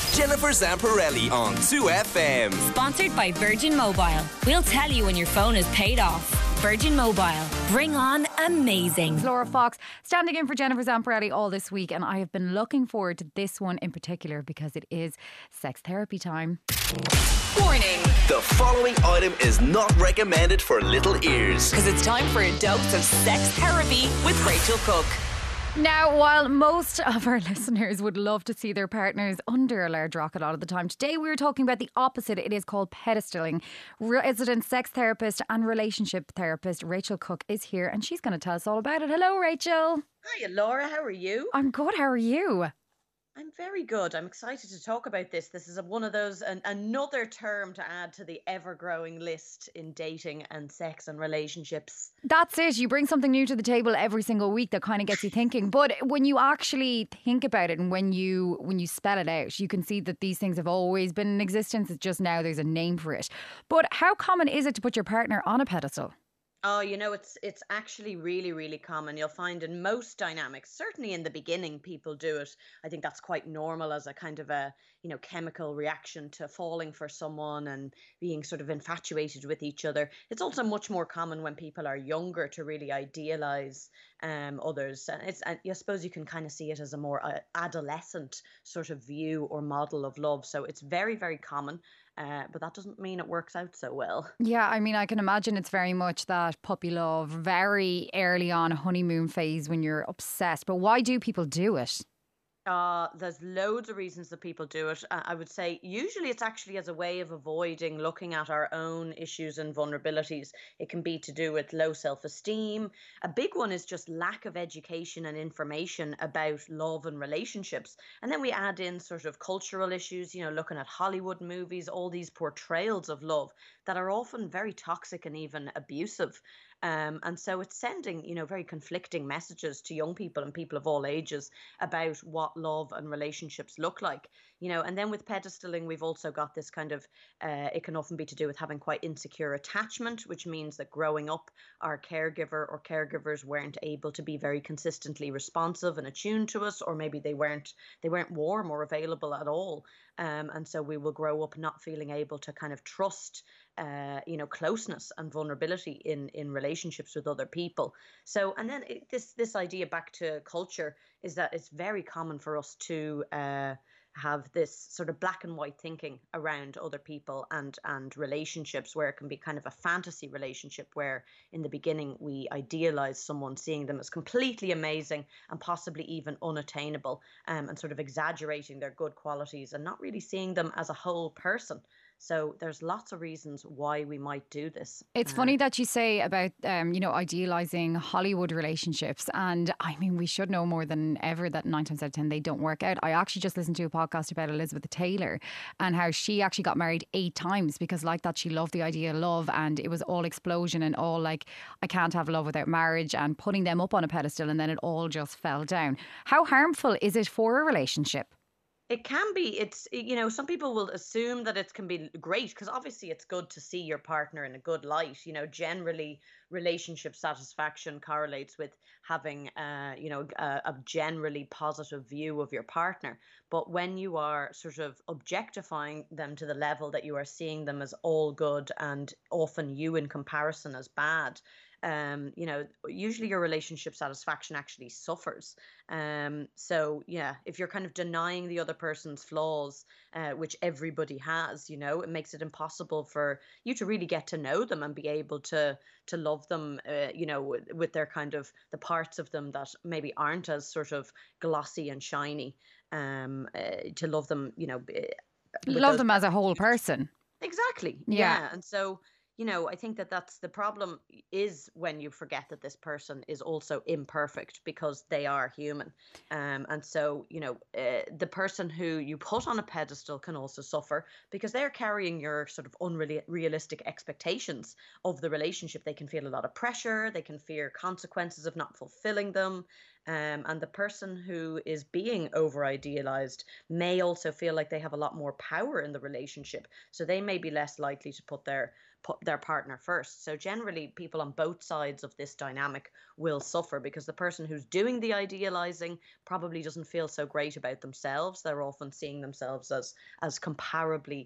Jennifer Zamparelli on 2FM. Sponsored by Virgin Mobile. We'll tell you when your phone is paid off. Virgin Mobile. Bring on amazing. Laura Fox standing in for Jennifer Zamparelli all this week, and I have been looking forward to this one in particular because it is sex therapy time. Warning. The following item is not recommended for little ears. Because it's time for a dose of sex therapy with Rachel Cook. Now, while most of our listeners would love to see their partners under a large rock a lot of the time, today we were talking about the opposite. It is called pedestaling. Resident sex therapist and relationship therapist Rachel Cook is here, and she's going to tell us all about it. Hello, Rachel. Hiya, Laura. How are you? I'm good. How are you? I'm very good. I'm excited to talk about this. This is one of those, another term to add to the ever-growing list in dating and sex and relationships. That's it. You bring something new to the table every single week that kind of gets you thinking. But when you actually think about it and when you spell it out, you can see that these things have always been in existence. It's just now there's a name for it. But how common is it to put your partner on a pedestal? Oh, it's actually really, really common. You'll find in most dynamics, certainly in the beginning, people do it. I think that's quite normal as a kind of a, chemical reaction to falling for someone and being sort of infatuated with each other. It's also much more common when people are younger to really idealize others. And I suppose you can kind of see it as a more adolescent sort of view or model of love. So it's very, very common. But that doesn't mean it works out so well. Yeah, I mean, I can imagine it's very much that puppy love, very early on honeymoon phase when you're obsessed. But why do people do it? There's loads of reasons that people do it. I would say usually it's actually as a way of avoiding looking at our own issues and vulnerabilities. It can be to do with low self-esteem. A big one is just lack of education and information about love and relationships. And then we add in sort of cultural issues, looking at Hollywood movies, all these portrayals of love that are often very toxic and even abusive. And so it's sending, very conflicting messages to young people and people of all ages about what love and relationships look like, and then with pedestaling, we've also got this kind of, it can often be to do with having quite insecure attachment, which means that growing up, our caregiver or caregivers weren't able to be very consistently responsive and attuned to us, or maybe they weren't warm or available at all. And so we will grow up not feeling able to kind of trust closeness and vulnerability in relationships with other people. So, and then this idea back to culture is that it's very common for us to have this sort of black and white thinking around other people and relationships, where it can be kind of a fantasy relationship where in the beginning we idealize someone, seeing them as completely amazing and possibly even unattainable, and sort of exaggerating their good qualities and not really seeing them as a whole person. So there's lots of reasons why we might do this. It's funny that you say about, idealising Hollywood relationships. And I mean, we should know more than ever that 9 times out of 10, they don't work out. I actually just listened to a podcast about Elizabeth Taylor and how she actually got married 8 times because like that, she loved the idea of love and it was all explosion and all like, I can't have love without marriage, and putting them up on a pedestal, and then it all just fell down. How harmful is it for a relationship? It can be. It's, some people will assume that it can be great because obviously it's good to see your partner in a good light. Generally relationship satisfaction correlates with having, a generally positive view of your partner. But when you are sort of objectifying them to the level that you are seeing them as all good and often you in comparison as bad, usually your relationship satisfaction actually suffers. So yeah, if you're kind of denying the other person's flaws, which everybody has, it makes it impossible for you to really get to know them and be able to love them, with their kind of the parts of them that maybe aren't as sort of glossy and shiny, to love them, love them as a whole person. Exactly. Yeah. And so, I think that's the problem, is when you forget that this person is also imperfect because they are human. And so, the person who you put on a pedestal can also suffer because they're carrying your sort of unrealistic expectations of the relationship. They can feel a lot of pressure. They can fear consequences of not fulfilling them. And the person who is being over idealized may also feel like they have a lot more power in the relationship. So they may be less likely to put their put their partner first. So generally, people on both sides of this dynamic will suffer because the person who's doing the idealizing probably doesn't feel so great about themselves. They're often seeing themselves as comparably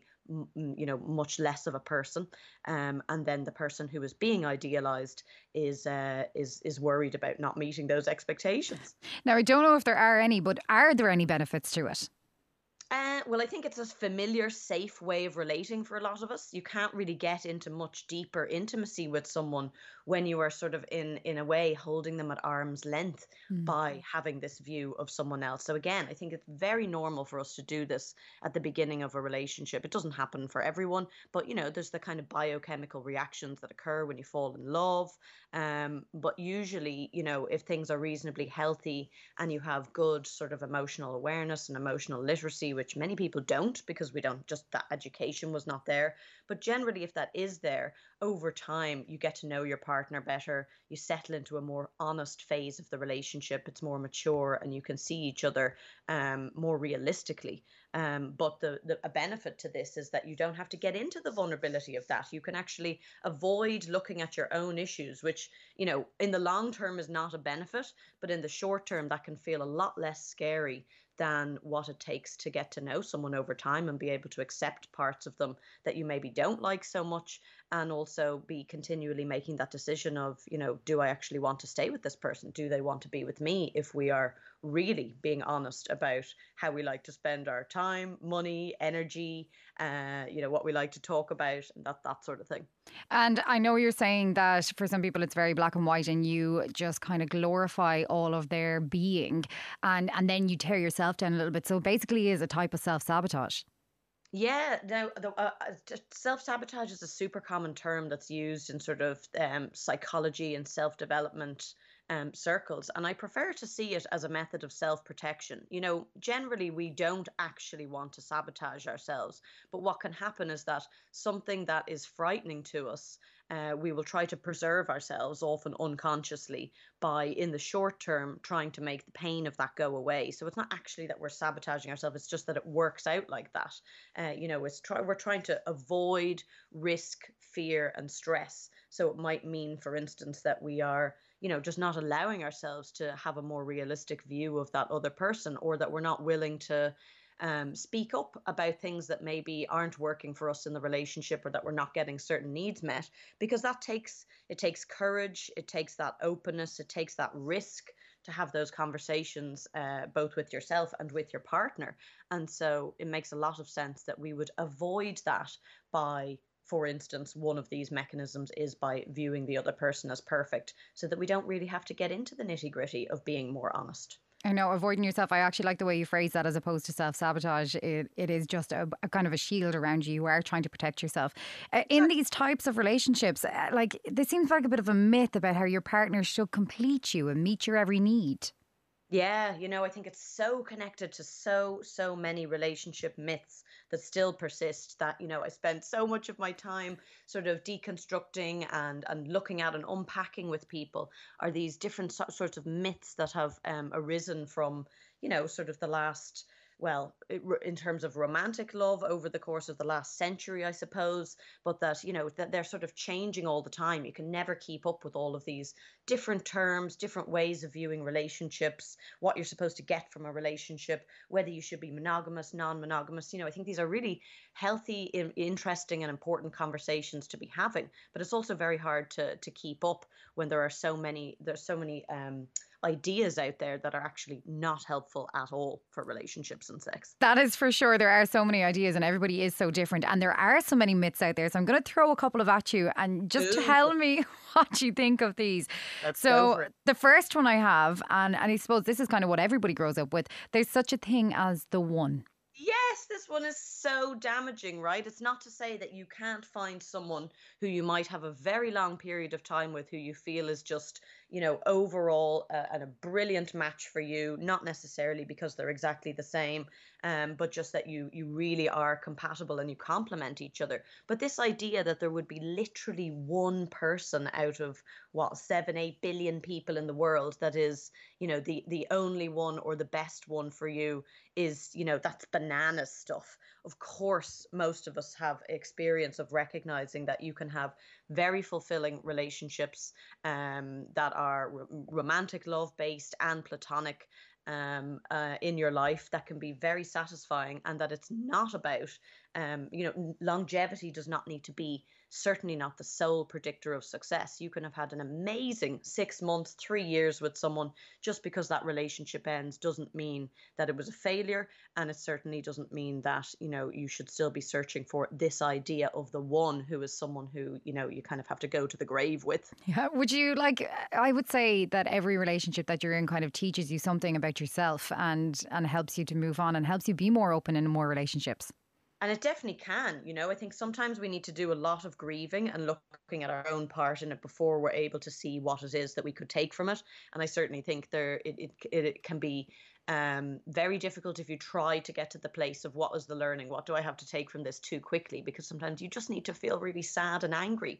much less of a person, and then the person who is being idealized is worried about not meeting those expectations. Now, I don't know if there are any, but are there any benefits to it? Well, I think it's a familiar, safe way of relating for a lot of us. You can't really get into much deeper intimacy with someone when you are sort of in a way holding them at arm's length by having this view of someone else. So again, I think it's very normal for us to do this at the beginning of a relationship. It doesn't happen for everyone, but there's the kind of biochemical reactions that occur when you fall in love. But usually, if things are reasonably healthy and you have good sort of emotional awareness and emotional literacy, which many people don't because that education was not there. But generally, if that is there, over time, you get to know your partner better. You settle into a more honest phase of the relationship. It's more mature and you can see each other more realistically. But a benefit to this is that you don't have to get into the vulnerability of that. You can actually avoid looking at your own issues, which, in the long term is not a benefit, but in the short term, that can feel a lot less scary than what it takes to get to know someone over time and be able to accept parts of them that you maybe don't like so much, and also be continually making that decision of, do I actually want to stay with this person? Do they want to be with me? If we are really being honest about how we like to spend our time, money, energy, what we like to talk about, and that sort of thing. And I know you're saying that for some people it's very black and white and you just kind of glorify all of their being and then you tear yourself down a little bit. So it basically is a type of self-sabotage. Yeah, now self-sabotage is a super common term that's used in sort of psychology and self-development circles. And I prefer to see it as a method of self-protection. Generally, we don't actually want to sabotage ourselves. But what can happen is that something that is frightening to us, we will try to preserve ourselves, often unconsciously, by in the short term trying to make the pain of that go away. So it's not actually that we're sabotaging ourselves, it's just that it works out like that. We're trying to avoid risk, fear, and stress. So it might mean, for instance, that we are just not allowing ourselves to have a more realistic view of that other person, or that we're not willing to speak up about things that maybe aren't working for us in the relationship, or that we're not getting certain needs met, because it takes courage, it takes that openness, it takes that risk to have those conversations both with yourself and with your partner. And so it makes a lot of sense that we would avoid that by, for instance, one of these mechanisms is by viewing the other person as perfect, so that we don't really have to get into the nitty-gritty of being more honest. I know, avoiding yourself. I actually like the way you phrase that, as opposed to self-sabotage. It is just a kind of a shield around you. You are trying to protect yourself. In these types of relationships, there seems like a bit of a myth about how your partner should complete you and meet your every need. Yeah, I think it's so connected to so many relationship myths that still persist, that, I spend so much of my time sort of deconstructing and looking at and unpacking with people are these different sorts of myths that have arisen from, sort of the last, well, in terms of romantic love over the course of the last century, I suppose, but that, that they're sort of changing all the time. You can never keep up with all of these different terms, different ways of viewing relationships, what you're supposed to get from a relationship, whether you should be monogamous, non-monogamous. I think these are really healthy, interesting and important conversations to be having, but it's also very hard to keep up when there's so many ideas out there that are actually not helpful at all for relationships and sex. That is for sure. There are so many ideas and everybody is so different, and there are so many myths out there. So I'm going to throw a couple of at you and just tell me what you think of these. So the first one I have, and I suppose this is kind of what everybody grows up with, there's such a thing as the one. Yes, this one is so damaging, right? It's not to say that you can't find someone who you might have a very long period of time with, who you feel is just, overall a brilliant match for you, not necessarily because they're exactly the same, but just that you really are compatible and you complement each other. But this idea that there would be literally one person out of what 7-8 billion people in the world that is, the only one or the best one for you is, that's banana stuff. Of course, most of us have experience of recognizing that you can have very fulfilling relationships that are romantic love based and platonic in your life that can be very satisfying, and that it's not about, longevity does not need to be certainly not the sole predictor of success. You can have had an amazing 6 months, 3 years with someone. Just because that relationship ends doesn't mean that it was a failure. And it certainly doesn't mean that, you should still be searching for this idea of the one who is someone who, you kind of have to go to the grave with. Yeah. Would you I would say that every relationship that you're in kind of teaches you something about yourself and helps you to move on and helps you be more open in more relationships. And it definitely can. I think sometimes we need to do a lot of grieving and looking at our own part in it before we're able to see what it is that we could take from it. And I certainly think it can be very difficult if you try to get to the place of what was the learning, what do I have to take from this too quickly, because sometimes you just need to feel really sad and angry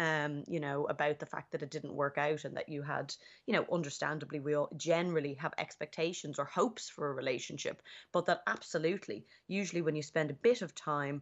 about the fact that it didn't work out, and that you had, understandably, we all generally have expectations or hopes for a relationship, but that absolutely, usually when you spend a bit of time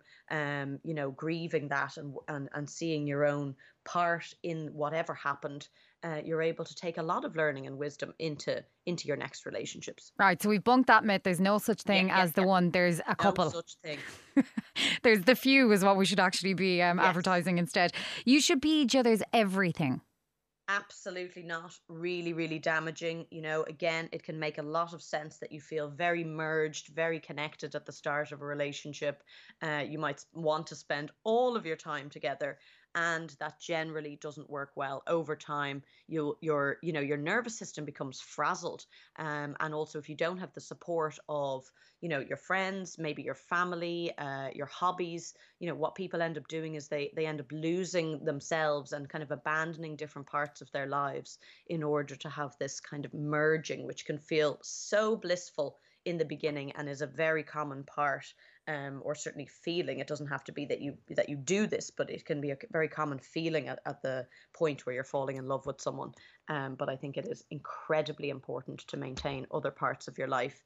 grieving that and seeing your own part in whatever happened, you're able to take a lot of learning and wisdom into your next relationships. Right, so we've bunked that myth. There's no such thing as the one. There's a couple. No such thing. There's the few is what we should actually be advertising instead. You should be each other's everything. Absolutely not. Really, really damaging. Again, it can make a lot of sense that you feel very merged, very connected at the start of a relationship. You might want to spend all of your time together, and that generally doesn't work well. Over time, your nervous system becomes frazzled, and also if you don't have the support of your friends, maybe your family, your hobbies, what people end up doing is they end up losing themselves and kind of abandoning different parts of their lives in order to have this kind of merging, which can feel so blissful in the beginning and is a very common part, or certainly feeling. It doesn't have to be that you do this, but it can be a very common feeling at the point where you're falling in love with someone. But I think it is incredibly important to maintain other parts of your life,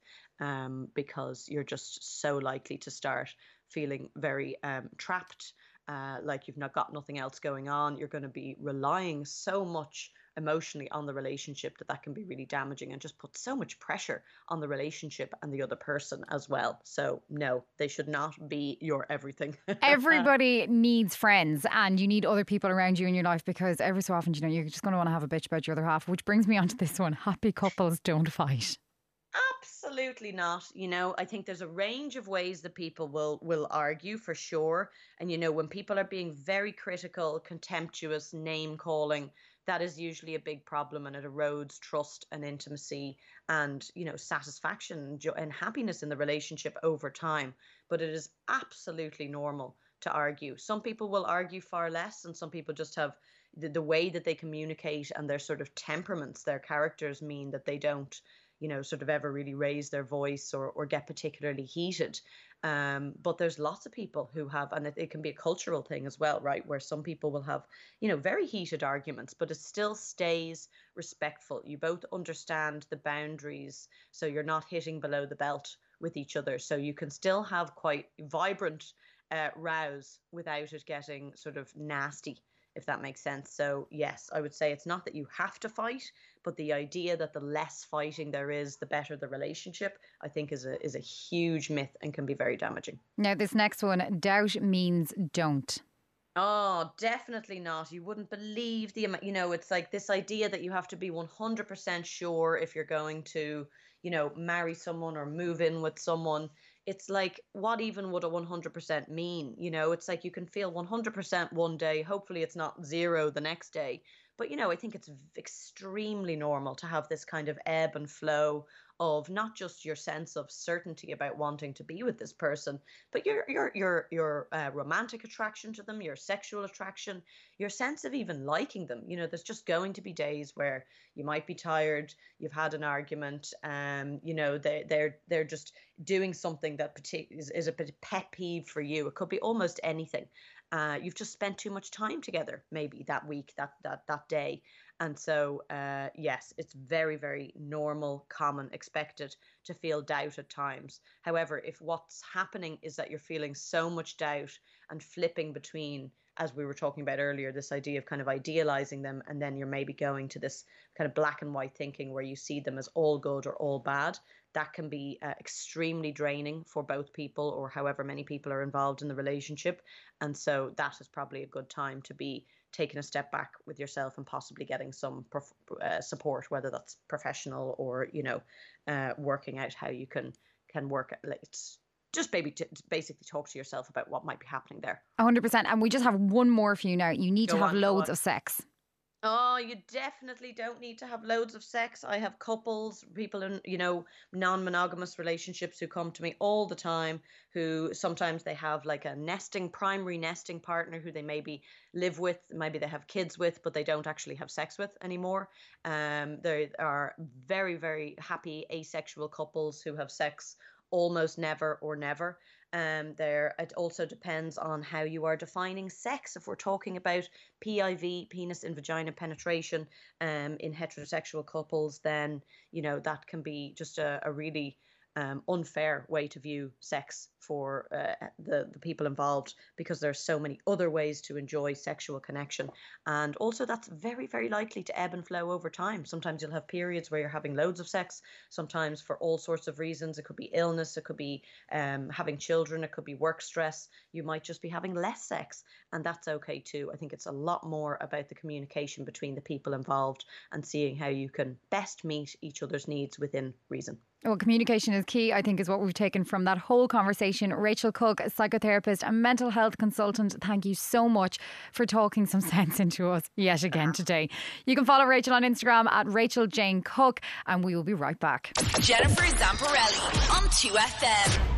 because you're just so likely to start feeling very trapped, like you've got nothing else going on. You're going to be relying so much emotionally on the relationship that can be really damaging and just put so much pressure on the relationship and the other person as well. So no, they should not be your everything. Everybody needs friends, and you need other people around you in your life, because every so often, you're just going to want to have a bitch about your other half, which brings me on to this one. Happy couples don't fight. Absolutely not. I think there's a range of ways that people will argue, for sure. And, when people are being very critical, contemptuous, name calling, that is usually a big problem, and it erodes trust and intimacy and, satisfaction and happiness in the relationship over time. But it is absolutely normal to argue. Some people will argue far less, and some people just have the way that they communicate and their sort of temperaments, their characters mean that they don't sort of ever really raise their voice or get particularly heated. But there's lots of people who have, and it can be a cultural thing as well, right? Where some people will have, very heated arguments, but it still stays respectful. You both understand the boundaries, so you're not hitting below the belt with each other. So you can still have quite vibrant rows without it getting sort of nasty, if that makes sense. So yes, I would say it's not that you have to fight, but the idea that the less fighting there is, the better the relationship, I think is a huge myth and can be very damaging. Now, this next one, doubt means don't. Oh, definitely not. You wouldn't believe the amount, it's like this idea that you have to be 100% sure if you're going to, marry someone or move in with someone. It's like, what even would a 100% mean? It's like you can feel 100% one day. Hopefully it's not zero the next day. But, I think it's extremely normal to have this kind of ebb and flow of not just your sense of certainty about wanting to be with this person, but your romantic attraction to them, your sexual attraction, your sense of even liking them. You know, there's just going to be days where you might be tired, you've had an argument, you know, they're just doing something that is a pet peeve for you. It could be almost anything. You've just spent too much time together, maybe that week, that day. And so, yes, it's very, very normal, common, expected to feel doubt at times. However, if what's happening is that you're feeling so much doubt and flipping between, as we were talking about earlier, this idea of kind of idealizing them, and then you're maybe going to this kind of black and white thinking where you see them as all good or all bad, that can be extremely draining for both people, or however many people are involved in the relationship. And so that is probably a good time to be taking a step back with yourself and possibly getting some support, whether that's professional or, you know, working out how you can work. It's just basically talk to yourself about what might be happening there. 100%. And we just have one more for you now. You need to have loads on. of sex. Oh, you definitely don't need to have loads of sex. I have couples, people in, you know, non-monogamous relationships who come to me all the time, who sometimes they have like a primary nesting partner who they maybe live with, maybe they have kids with, but they don't actually have sex with anymore. There are very, very happy asexual couples who have sex almost never or never. It also depends on how you are defining sex. If we're talking about PIV, penis in vagina penetration, in heterosexual couples, then, you know, that can be just a really unfair way to view sex for the people involved, because there's so many other ways to enjoy sexual connection. And also that's very, very likely to ebb and flow over time. Sometimes you'll have periods where you're having loads of sex, sometimes for all sorts of reasons. It could be illness, it could be having children, it could be work stress. You might just be having less sex, and that's okay too. I think it's a lot more about the communication between the people involved and seeing how you can best meet each other's needs within reason. Well, communication is key, I think, is what we've taken from that whole conversation. Rachel Cook, a psychotherapist and mental health consultant, thank you so much for talking some sense into us yet again today. You can follow Rachel on Instagram at Rachel Jane Cook, and we will be right back. Jennifer Zamparelli on 2FM.